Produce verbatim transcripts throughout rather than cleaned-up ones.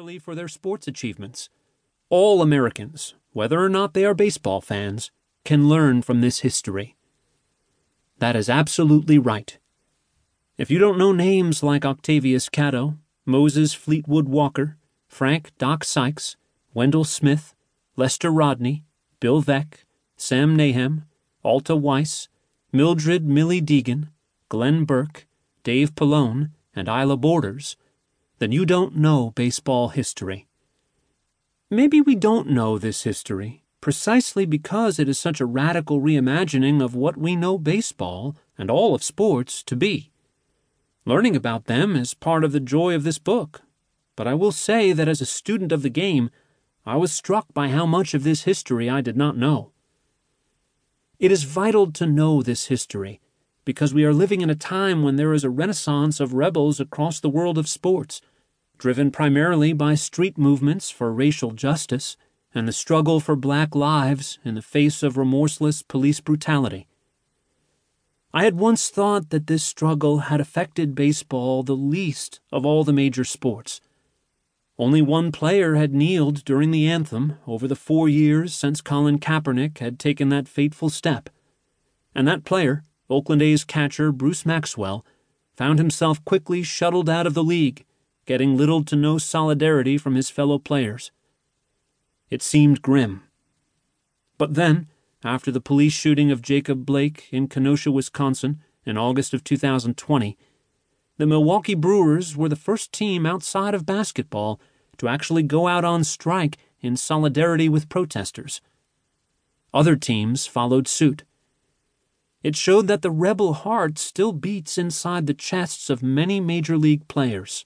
merely for their sports achievements. All Americans, whether or not they are baseball fans, can learn from this history. That is absolutely right. If you don't know names like Octavius Catto, Moses Fleetwood Walker, Frank Doc Sykes, Wendell Smith, Lester Rodney, Bill Veeck, Sam Nahum, Alta Weiss, Mildred Millie Deegan, Glenn Burke, Dave Pallone, and Isla Borders, then you don't know baseball history. Maybe we don't know this history precisely because it is such a radical reimagining of what we know baseball and all of sports to be. Learning about them is part of the joy of this book, but I will say that as a student of the game, I was struck by how much of this history I did not know. It is vital to know this history because we are living in a time when there is a renaissance of rebels across the world of sports, driven primarily by street movements for racial justice and the struggle for black lives in the face of remorseless police brutality. I had once thought that this struggle had affected baseball the least of all the major sports. Only one player had kneeled during the anthem over the four years since Colin Kaepernick had taken that fateful step, and that player, Oakland A's catcher Bruce Maxwell, found himself quickly shuttled out of the league, getting little to no solidarity from his fellow players. It seemed grim. But then, after the police shooting of Jacob Blake in Kenosha, Wisconsin, in August of two thousand twenty, the Milwaukee Brewers were the first team outside of basketball to actually go out on strike in solidarity with protesters. Other teams followed suit. It showed that the rebel heart still beats inside the chests of many major league players.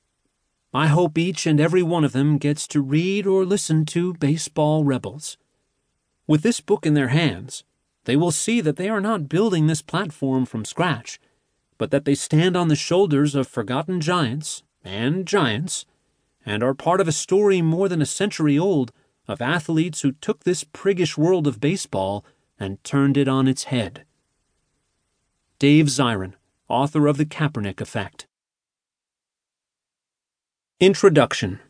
I hope each and every one of them gets to read or listen to Baseball Rebels. With this book in their hands, they will see that they are not building this platform from scratch, but that they stand on the shoulders of forgotten giants and giants, and are part of a story more than a century old of athletes who took this priggish world of baseball and turned it on its head. Dave Zirin, author of The Kaepernick Effect. Introduction.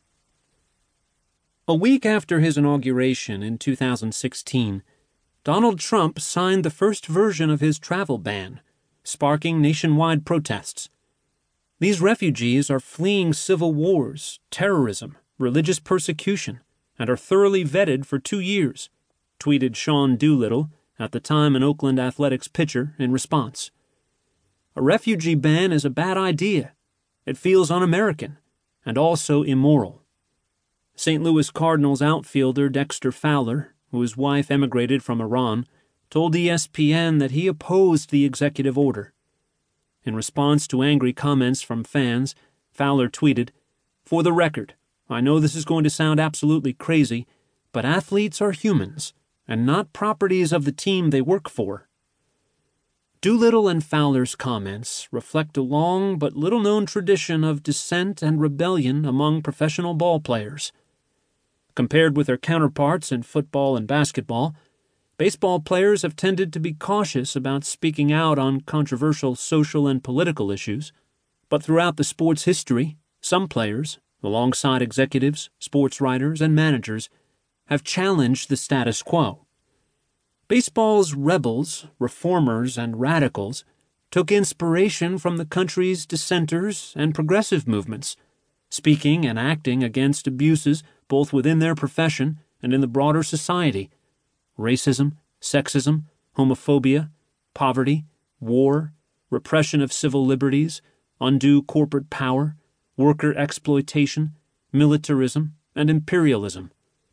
A week after his inauguration in two thousand sixteen, Donald Trump signed the first version of his travel ban, sparking nationwide protests. These refugees are fleeing civil wars, terrorism, religious persecution, and are thoroughly vetted for two years, tweeted Sean Doolittle, at the time an Oakland Athletics pitcher, in response. A refugee ban is a bad idea. It feels un-American and also immoral. Saint Louis Cardinals outfielder Dexter Fowler, whose wife emigrated from Iran, told E S P N that he opposed the executive order. In response to angry comments from fans, Fowler tweeted, "For the record, I know this is going to sound absolutely crazy, but athletes are humans and not properties of the team they work for." Doolittle and Fowler's comments reflect a long but little-known tradition of dissent and rebellion among professional ball players. Compared with their counterparts in football and basketball, baseball players have tended to be cautious about speaking out on controversial social and political issues, but throughout the sport's history, some players, alongside executives, sports writers, and managers, have challenged the status quo. Baseball's rebels, reformers, and radicals took inspiration from the country's dissenters and progressive movements, speaking and acting against abuses both within their profession and in the broader society: racism, sexism, homophobia, poverty, war, repression of civil liberties, undue corporate power, worker exploitation, militarism, and imperialism.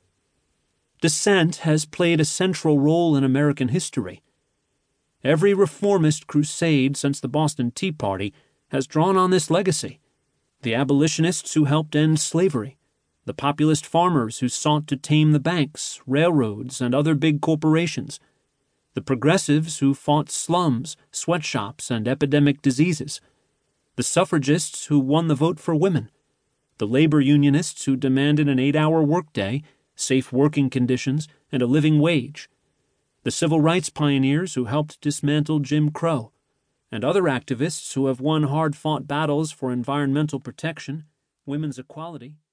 Dissent has played a central role in American history. Every reformist crusade since the Boston Tea Party has drawn on this legacy. The abolitionists who helped end slavery, the populist farmers who sought to tame the banks, railroads, and other big corporations, the progressives who fought slums, sweatshops, and epidemic diseases, the suffragists who won the vote for women, the labor unionists who demanded an eight-hour workday, safe working conditions, and a living wage, the civil rights pioneers who helped dismantle Jim Crow, and other activists who have won hard-fought battles for environmental protection, women's equality,